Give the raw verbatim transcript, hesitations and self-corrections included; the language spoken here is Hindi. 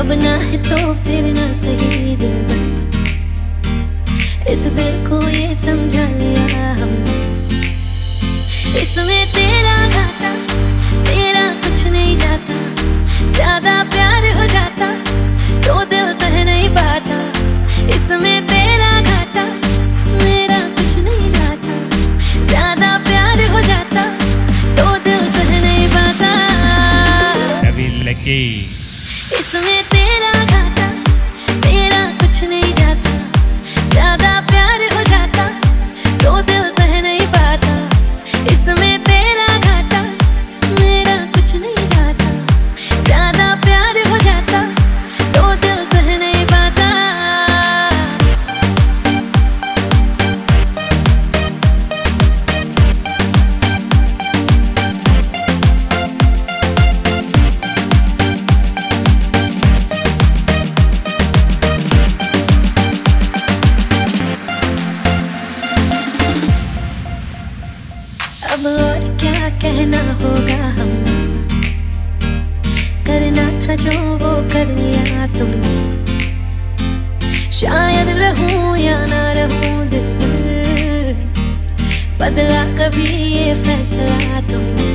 अब ना है तो फिर ना सही दिल, इस दिल को ये समझा लिया हमने। इसमें तेरा घाटा मेरा कुछ नहीं जाता, ज्यादा प्यार हो जाता तो दिल सह नहीं पाता। इसमें तेरा घाटा मेरा कुछ नहीं जाता, ज्यादा प्यार हो जाता तो दिल सह नहीं पाता। अभी लगी इसमें तेरा घाटा मेरा कुछ नहीं जाता, ज्यादा प्यार हो जाता तो दिल सह नहीं पाता। इसमें तेरा घाटा मेरा कुछ नहीं जाता, ज्यादा प्यार हो जाता तो दिल सह नहीं पाता। अब और क्या कहना होगा हमने, करना था जो वो कर लिया तुमने। शायद रहूं या ना रहूं दिल पर, बदला कभी ये फैसला तुमने।